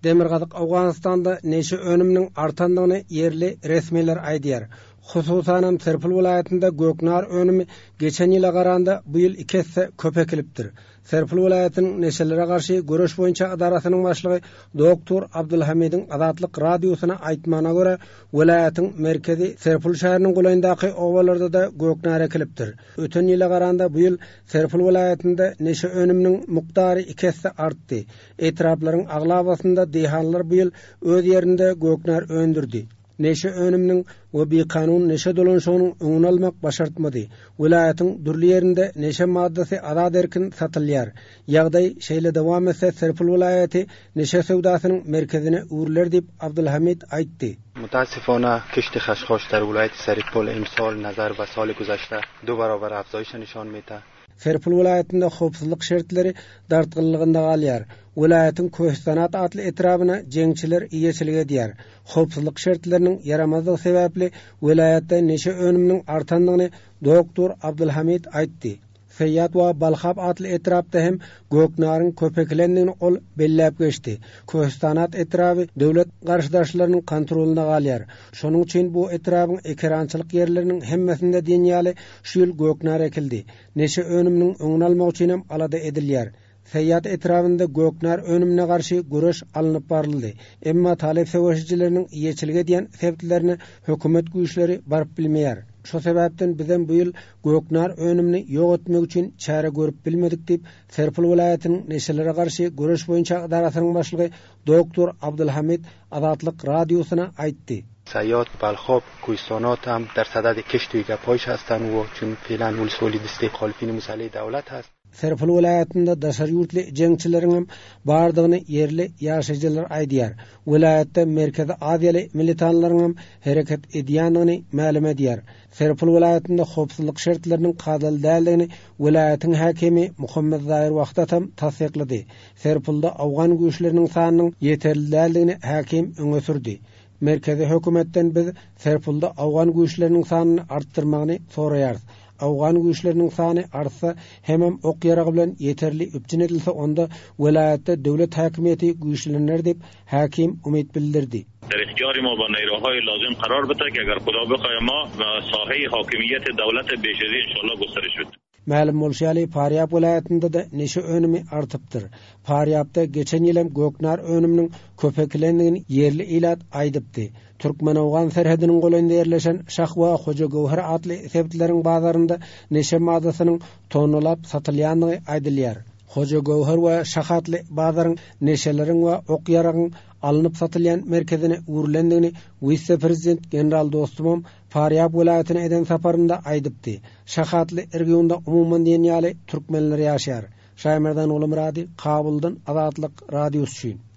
Demirgazyk Awganistanda neşe önümniň artandygyny yerli resmiler aýdýar. Hususan Serpil vilayetinde göknar önümü geçen ýyla garanda bu ýyl 2 hisse köpekilipdir. Serpil vilayetiniň neşelere garşy görüş boýunça adarasynyň başlygy Doktor Abdulhamidin Azatlyk radiosyna aýtmana göre vilayetiň merkezi Serpil şäheriniň goýundaky owalarda da göknar ekilipdir. Öten ýyla garanda bu ýyl Serpil vilayetinde neşe önümniň mukdary 2 hisse artdy. Etraplaryň aglabasynda dehanlar bu ýyl öz ýerinde göknar öndürdi. Neşe önümniň we bir kanun neşe dolanşygynyň öňüni almak başartmady. Vilayetiň dürli ýerinde neşe maddasy azad erkin satylýar. Ýagdaý şeýle dowam etse Serpil vilayeti neşe sowdasynyň merkezine uğurlar diýip Abdulhamid aýtdy. متاسفانه کشت خشخاش در ولایت سرپل امسال نظر به سال گذشته 2 برابر افزایش نشان میده. Serpil vilayetinde hopsuzlyk şertleri dartgynlygynda galýar. Vilayetiň Köhstanat atly etrabyna jeňçiler iýeçilik edýär. Hopsuzlyk şertleriniň yaramazlygy sebäpli vilayetde neşe önümniň artandygyny Doktor Abdulhamid aýtdy. Feyyat we Balhab atly etrapda hem göknaryň köpeklendigini ol belläp geçdi. Köhstanat etrapy döwlet garşydaşlarynyň kontroluna galýar. Şonuň üçin bu etrabyň ekrançylyk ýerleriniň hemmesinde dünýäli şu ýyl göknar ekildi. Neşe önümniň öňüni almak üçin hem alada edilýär. Feyyat etrafında göknar önümüne karşı görüş alınıp barıldı. Emma talep seveşçilerinin iýeçilik edýän sebäplerini hökümet güýçleri barıp bilmeýär. Şo sebäpden bizden bu ýyl göknar önümini ýok etmek üçin çare görüp bilmedik diýip Serpil vilayetiniň neşelere karşı görüş boýunça adarasynyň başlygy Doktor Abdulhamid Azatlyk radiosyna aýtdy. سیاد بلخاب کوهستانات هم در صدد کشت و گپایش هستند و چون فعلا ولسوالی دسته مخالفین مسئله دولت هست. Serpil vilayetinde daşar ýurtly jeňçilerin hem bardygyny yerli ýaşaýjylar aýdýar. Vilayetde merkezi Aziýaly militanlaryň hem hereket edýändigini ma'lum edýär. Serpil vilayetinde hopsuzlyk şertleriniň gadal däldigini vilayetiň häkimi Muhammed Zahir wagtatam tasdiklady. Serpilde awgan güýçleriniň sanynyň ýeterli däldigini häkim öňe sürdi. Merkezi hökümetten biz Serpilde awgan güýçleriniň sanyny artdyrmagyny soraýarys. Awgan güýçleriniň sany artsa hemem ok ýaragy bilen ýeterli üpjün edilse onda vilayetde döwlet häkimiýeti güýçlenir diýip häkim umyt bildirdi. در اختیار ما با نیروهای لازم قرار بده که اگر خدا بخواد ما ساحه حاکمیت دولت بیشتری انشالله گسترش بده. Ma'lum bolşaly Faryab vilayetinde de neşe önümi artypdyr. Faryabda geçen ýylym göknar önümniň köpeklendigini yerli ilat aýdypdy. Türkmen-Awgan serhediniň goýunda ýerleşen Şahwa Hoja Gowhar atly sebäpleriň bazarynda neşe maddasynyň tonulap satylýandygy aýdylýar. Hoja Gowhar we Şahatly bazaryň neşeleriň we ok ýaragyň alınıp satylýan merkezine uğurlendigini Vice Prezident General Dostumam Faryab vilayetine eden saparynda aýdypdy. Şahatly ergiýunda umumyň dünýäli türkmenler ýaşaýar. Şaýmerdan Ulumrady Kabuldan Azatlyk radiosu.